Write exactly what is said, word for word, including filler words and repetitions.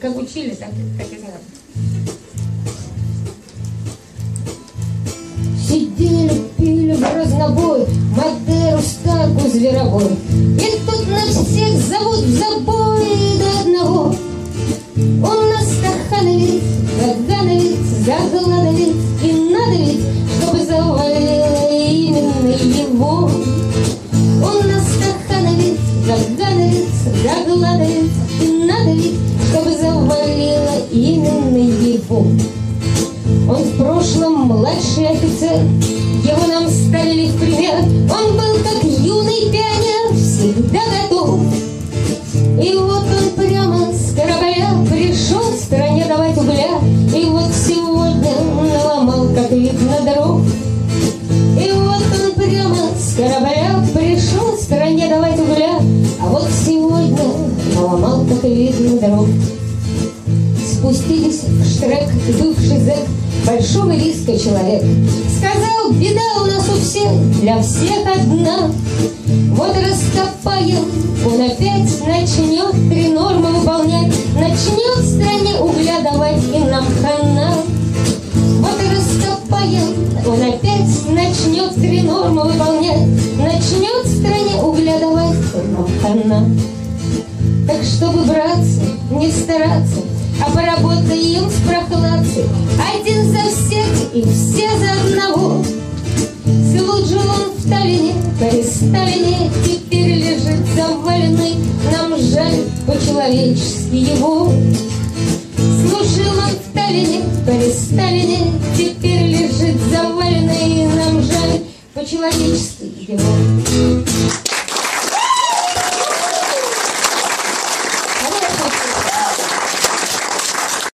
Как учили, так, так и надо. Сидели, пили в разнобой Мадеру, стаку, зверобой. И тут нас всех зовут в забой до одного. Он нас стахановец, загановец, загладовец. И надо ведь, чтобы завалило именно его. Он нас стахановец, загановец, загладовец. И надо ведь, чтобы завалило именно его. Он в прошлом младший офицер, его нам ставили в пример. Он был как юный пионер, всегда готов. И вот он прямо с корабля пришел стране давать угля. И вот сегодня наломал, как видно, дров. И вот он прямо с корабля пришел стране давать угля. А вот сегодня наломал, как видно, дров. Спустились в штрек бывший зэк, большого риска человек. Сказал, беда у нас у всех, для всех одна. Вот раскопаем, он опять начнет три нормы выполнять. Начнет в стране угля давать, и нам хана. Вот раскопаем, он опять начнет три нормы выполнять. Начнет в стране угля давать, и нам хана. Так чтобы, братцы, не стараться, а поработаем с прохладцей. Один за всех и все за одного. Служил он в Таллине, при Сталине, теперь лежит заваленный. Нам жаль по-человечески его. Служил он в Таллине, при Сталине, теперь лежит заваленный. Нам жаль по-человечески его.